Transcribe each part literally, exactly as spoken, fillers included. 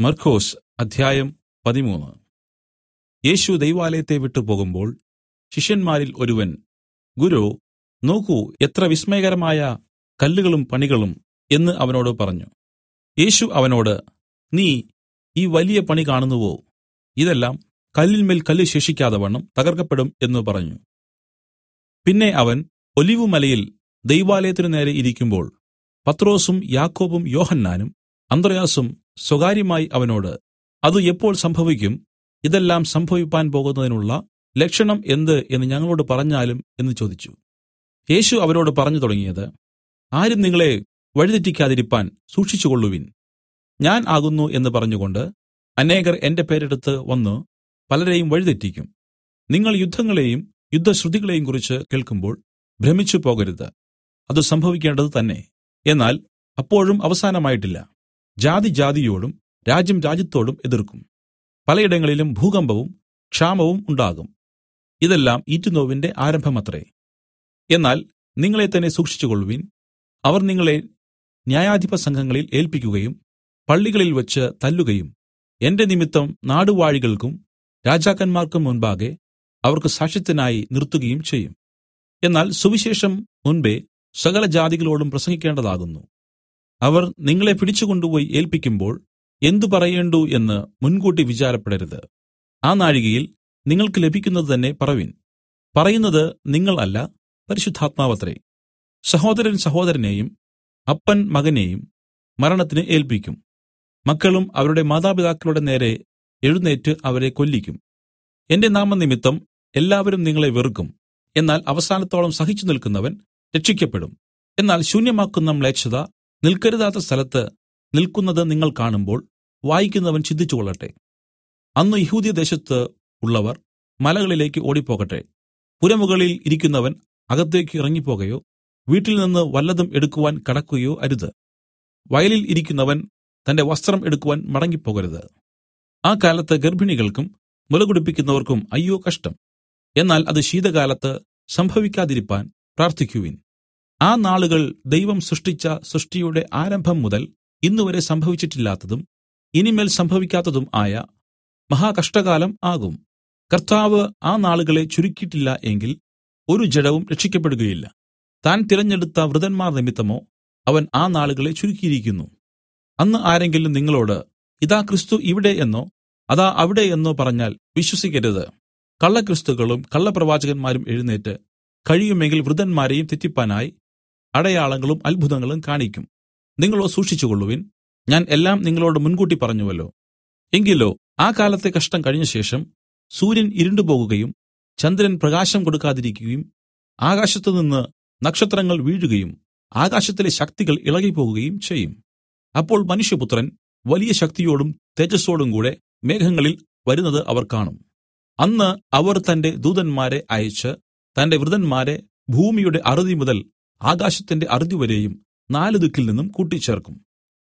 മർക്കൊസ് അധ്യായം പതിമൂന്ന്. യേശു ദൈവാലയത്തെ വിട്ടു പോകുമ്പോൾ ശിഷ്യന്മാരിൽ ഒരുവൻ, ഗുരോ, നോക്കൂ, എത്ര വിസ്മയകരമായ കല്ലുകളും പണികളും എന്ന് അവനോട് പറഞ്ഞു. യേശു അവനോട്, നീ ഈ വലിയ പണി കാണുന്നുവോ? ഇതെല്ലാം കല്ലിന്മേൽ കല്ല് ശേഷിക്കാതവണ്ണം തകർക്കപ്പെടും എന്നു പറഞ്ഞു. പിന്നെ അവൻ ഒലിവുമലയിൽ ദൈവാലയത്തിനു നേരെ ഇരിക്കുമ്പോൾ പത്രോസും യാക്കോബും യോഹന്നാനും അന്ത്രെയാസും സ്വകാര്യമായി അവനോട്, അത് എപ്പോൾ സംഭവിക്കും? ഇതെല്ലാം സംഭവിപ്പാൻ പോകുന്നതിനുള്ള ലക്ഷണം എന്ത് എന്ന് ഞങ്ങളോട് പറഞ്ഞാലും എന്ന് ചോദിച്ചു. യേശു അവരോട് പറഞ്ഞു തുടങ്ങിയത്, ആരും നിങ്ങളെ വഴിതെറ്റിക്കാതിരിപ്പാൻ സൂക്ഷിച്ചുകൊള്ളുവിൻ. ഞാൻ ആകുന്നു എന്ന് പറഞ്ഞുകൊണ്ട് അനേകർ എന്റെ പേരെടുത്ത് വന്നു പലരെയും വഴിതെറ്റിക്കും. നിങ്ങൾ യുദ്ധങ്ങളെയും യുദ്ധശ്രുതികളെയും കുറിച്ച് കേൾക്കുമ്പോൾ ഭ്രമിച്ചു പോകരുത്. അത് സംഭവിക്കേണ്ടത് തന്നെ, എന്നാൽ അപ്പോഴും അവസാനമായിട്ടില്ല. ജാതി ജാതിയോടും രാജ്യം രാജ്യത്തോടും എതിർക്കും. പലയിടങ്ങളിലും ഭൂകമ്പവും ക്ഷാമവും ഉണ്ടാകും. ഇതെല്ലാം ഈറ്റുനോവിന്റെ ആരംഭമത്രേ. എന്നാൽ നിങ്ങളെ തന്നെ സൂക്ഷിച്ചുകൊള്ളുവിൻ. അവർ നിങ്ങളെ ന്യായാധിപ സംഘങ്ങളിൽ ഏല്പിക്കുകയും പള്ളികളിൽ വെച്ച് തല്ലുകയും എന്റെ നിമിത്തം നാടുവാഴികൾക്കും രാജാക്കന്മാർക്കും മുൻപാകെ അവർക്ക് സാക്ഷ്യത്തിനായി നിർത്തുകയും ചെയ്യും. എന്നാൽ സുവിശേഷം മുൻപേ സകല ജാതികളോടും പ്രസംഗിക്കേണ്ടതാകുന്നു. അവർ നിങ്ങളെ പിടിച്ചുകൊണ്ടുപോയി ഏല്പിക്കുമ്പോൾ എന്തു പറയേണ്ടു എന്ന് മുൻകൂട്ടി വിചാരപ്പെടരുത്. ആ നാഴികയിൽ നിങ്ങൾക്ക് ലഭിക്കുന്നത് തന്നെ പറവിൻ. പറയുന്നത് നിങ്ങൾ അല്ല, പരിശുദ്ധാത്മാവത്രേ. സഹോദരൻ സഹോദരനെയും അപ്പൻ മകനെയും മരണത്തിന് ഏല്പിക്കും. മക്കളും അവരുടെ മാതാപിതാക്കളുടെ നേരെ എഴുന്നേറ്റ് അവരെ കൊല്ലിക്കും. എന്റെ നാമനിമിത്തം എല്ലാവരും നിങ്ങളെ വെറുക്കും. എന്നാൽ അവസാനത്തോളം സഹിച്ചു നിൽക്കുന്നവൻ രക്ഷിക്കപ്പെടും. എന്നാൽ ശൂന്യമാക്കുന്ന മ്ലേച്ഛത നിൽക്കരുതാത്ത സ്ഥലത്ത് നിൽക്കുന്നത് നിങ്ങൾ കാണുമ്പോൾ വായിക്കുന്നവൻ ചിന്തിച്ചുകൊള്ളട്ടെ. അന്ന് യഹൂദ്യദേശത്ത് ഉള്ളവർ മലകളിലേക്ക് ഓടിപ്പോകട്ടെ. പുരമുകളിൽ ഇരിക്കുന്നവൻ അകത്തേക്ക് ഇറങ്ങിപ്പോകയോ വീട്ടിൽ നിന്ന് വല്ലതും എടുക്കുവാൻ കടക്കുകയോ അരുത്. വയലിൽ ഇരിക്കുന്നവൻ തന്റെ വസ്ത്രം എടുക്കുവാൻ മടങ്ങിപ്പോകരുത്. ആ കാലത്ത് ഗർഭിണികൾക്കും മുലകുടിപ്പിക്കുന്നവർക്കും അയ്യോ കഷ്ടം. എന്നാൽ അത് ശീതകാലത്ത് സംഭവിക്കാതിരിപ്പാൻ പ്രാർത്ഥിക്കുവിൻ. ആ നാളുകൾ ദൈവം സൃഷ്ടിച്ച സൃഷ്ടിയുടെ ആരംഭം മുതൽ ഇന്നുവരെ സംഭവിച്ചിട്ടില്ലാത്തതും ഇനിമേൽ സംഭവിക്കാത്തതും ആയ മഹാകഷ്ടകാലം ആകും. കർത്താവ് ആ നാളുകളെ ചുരുക്കിയിട്ടില്ല എങ്കിൽ ഒരു ജഡവും രക്ഷിക്കപ്പെടുകയില്ല. താൻ തിരഞ്ഞെടുത്ത വൃതന്മാർ നിമിത്തമോ അവൻ ആ നാളുകളെ ചുരുക്കിയിരിക്കുന്നു. അന്ന് ആരെങ്കിലും നിങ്ങളോട്, ഇതാ ക്രിസ്തു ഇവിടെ എന്നോ അതാ അവിടെ എന്നോ പറഞ്ഞാൽ വിശ്വസിക്കരുത്. കള്ളക്രിസ്തുക്കളും കള്ളപ്രവാചകന്മാരും എഴുന്നേറ്റ് കഴിയുമെങ്കിൽ വൃതന്മാരെയും തെറ്റിപ്പാനായി അടയാളങ്ങളും അത്ഭുതങ്ങളും കാണിക്കും. നിങ്ങളോ സൂക്ഷിച്ചുകൊള്ളുവിൻ. ഞാൻ എല്ലാം നിങ്ങളോട് മുൻകൂട്ടി പറഞ്ഞുവല്ലോ. എങ്കിലോ ആ കാലത്തെ കഷ്ടം കഴിഞ്ഞ ശേഷം സൂര്യൻ ഇരുണ്ടുപോകുകയും ചന്ദ്രൻ പ്രകാശം കൊടുക്കാതിരിക്കുകയും ആകാശത്തുനിന്ന് നക്ഷത്രങ്ങൾ വീഴുകയും ആകാശത്തിലെ ശക്തികൾ ഇളകിപ്പോകുകയും ചെയ്യും. അപ്പോൾ മനുഷ്യപുത്രൻ വലിയ ശക്തിയോടും തേജസ്സോടും കൂടെ മേഘങ്ങളിൽ വരുന്നത് അവർ കാണും. അന്ന് അവർ തന്റെ ദൂതന്മാരെ അയച്ച് തന്റെ വൃതന്മാരെ ഭൂമിയുടെ അറുതി മുതൽ ആകാശത്തിന്റെ അറുതി വരെയും നാല് ദിക്കിൽ നിന്നും കൂട്ടിച്ചേർക്കും.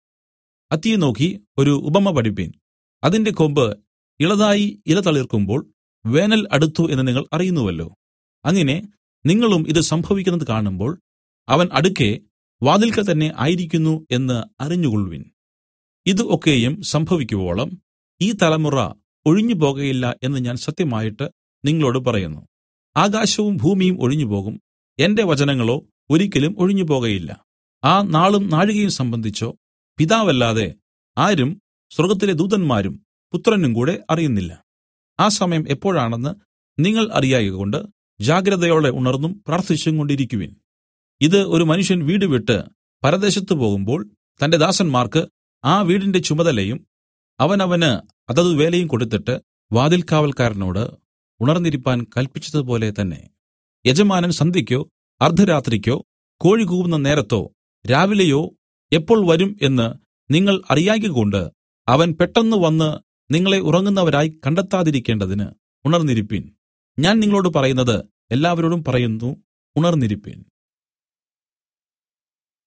അത്തിയെ നോക്കി ഒരു ഉപമ പഠിപ്പീൻ. അതിന്റെ കൊമ്പ് ഇളതായി ഇല തളിർക്കുമ്പോൾ വേനൽ അടുത്തു എന്ന് നിങ്ങൾ അറിയുന്നുവല്ലോ. അങ്ങനെ നിങ്ങളും ഇത് സംഭവിക്കുന്നത് കാണുമ്പോൾ അവൻ അടുക്കെ വാതിൽക്കൽ തന്നെ ആയിരിക്കുന്നു എന്ന് അറിഞ്ഞുകൊള്ളുവിൻ. ഇത് ഒക്കെയും സംഭവിക്കുവോളം ഈ തലമുറ ഒഴിഞ്ഞു പോകയില്ല എന്ന് ഞാൻ സത്യമായിട്ട് നിങ്ങളോട് പറയുന്നു. ആകാശവും ഭൂമിയും ഒഴിഞ്ഞുപോകും, എന്റെ വചനങ്ങളോ ഒരിക്കലും ഒഴിഞ്ഞു പോകയില്ല. ആ നാളും നാഴികയും സംബന്ധിച്ചോ പിതാവല്ലാതെ ആരും സ്വർഗ്ഗത്തിലെ ദൂതന്മാരും പുത്രനും കൂടെ അറിയുന്നില്ല. ആ സമയം എപ്പോഴാണെന്ന് നിങ്ങൾ അറിയായ്കകൊണ്ട് ജാഗ്രതയോടെ ഉണർന്നും പ്രാർത്ഥിച്ചും കൊണ്ടിരിക്കുവിൻ. ഇത് ഒരു മനുഷ്യൻ വീട് വിട്ട് പരദേശത്ത് പോകുമ്പോൾ തന്റെ ദാസന്മാർക്ക് ആ വീടിന്റെ ചുമതലയും അവനവന് അതത് വേലയും കൊടുത്തിട്ട് വാതിൽകാവൽക്കാരനോട് ഉണർന്നിരിപ്പാൻ കല്പിച്ചതുപോലെ തന്നെ. യജമാനൻ സന്ധ്യയ്ക്കോ അർദ്ധരാത്രിക്കോ കോഴി കൂവുന്ന നേരത്തോ രാവിലെയോ എപ്പോൾ വരും എന്ന് നിങ്ങൾ അറിയായ്കകൊണ്ട് അവൻ പെട്ടെന്ന് വന്ന് നിങ്ങളെ ഉറങ്ങുന്നവരായി കണ്ടെത്താതിരിക്കേണ്ടതിന് ഉണർന്നിരിപ്പിൻ. ഞാൻ നിങ്ങളോട് പറയുന്നത് എല്ലാവരോടും പറയുന്നു, ഉണർന്നിരിപ്പിൻ.